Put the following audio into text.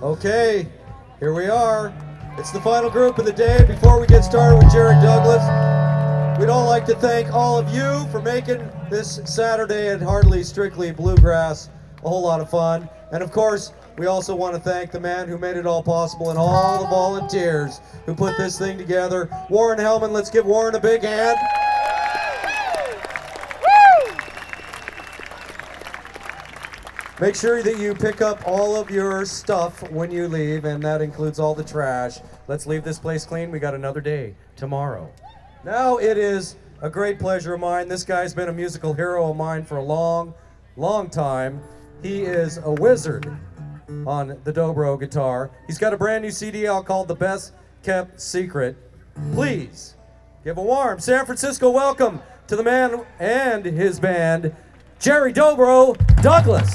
Okay, here we are. It's the final group of the day. Before we get started with Jerry Douglas, we'd all like to thank all of you for making this Saturday at Hardly Strictly Bluegrass a whole lot of fun. And of course, we also want to thank the man who made it all possible and all the volunteers who put this thing together. Warren Hellman, let's give Warren a big hand. Make sure that you pick up all of your stuff when you leave, and that includes all the trash. Let's leave this place clean. We got another day tomorrow. Now it is a great pleasure of mine. This guy's been a musical hero of mine for a long, long time. He is a wizard on the dobro guitar. He's got a brand new CD out called The Best Kept Secret. Please give a warm San Francisco welcome to the man and his band, Jerry Dobro Douglas.